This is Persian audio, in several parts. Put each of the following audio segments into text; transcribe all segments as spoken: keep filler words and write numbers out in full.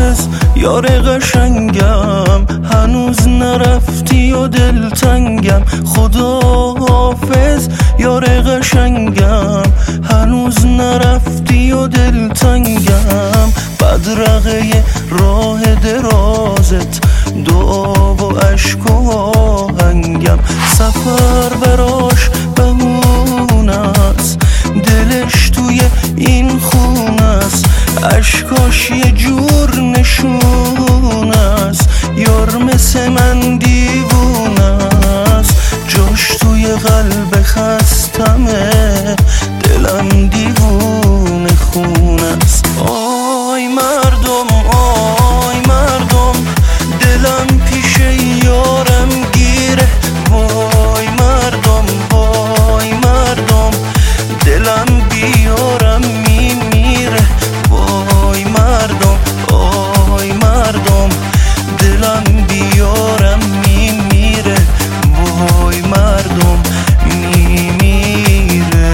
خداحافظ یار قشنگم، هنوز نرفتی و دلتنگم. خداحافظ یار قشنگم، هنوز نرفتی و دلتنگم. بدرقه راه درازت دعا و عشق و آهنگم. سفر براش بهونه است، دلش توی این خونه است. عشقاش یه جور نشونه است، یار مثل من دیوونه است. جاش توی قلب خستمه، دلم دیوونه خونه است. آی مردم آی مردم، دلم پیش یارم گیره. وای مردم وای مردم، دلم بیارم میمیره. وای مردم آی مردم، دلم بیارم میمیره. وای مردم میمیره.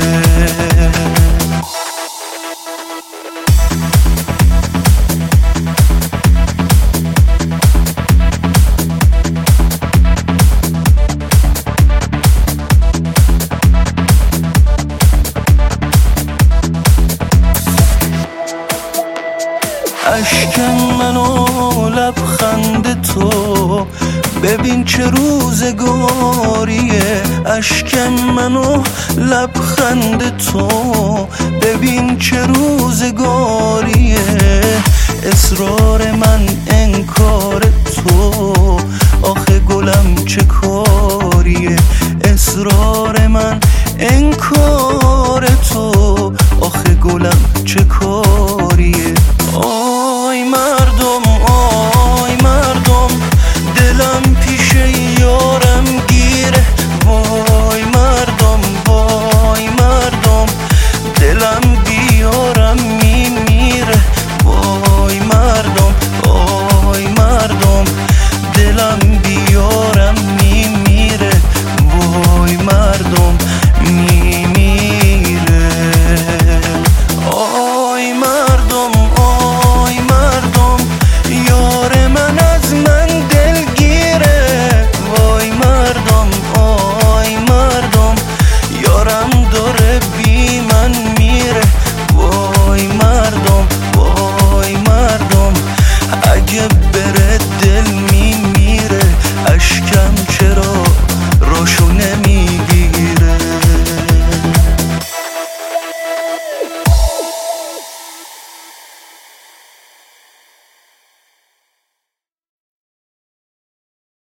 اشک من و لبخند تو، ببین چه روزگاریه. اشک من و لبخند تو، ببین چه روزگاریه. اصرار من انکار تو، آخه گلم چه کاریه. اصرار من انکار تو، آخه گلم چه کاریه. آه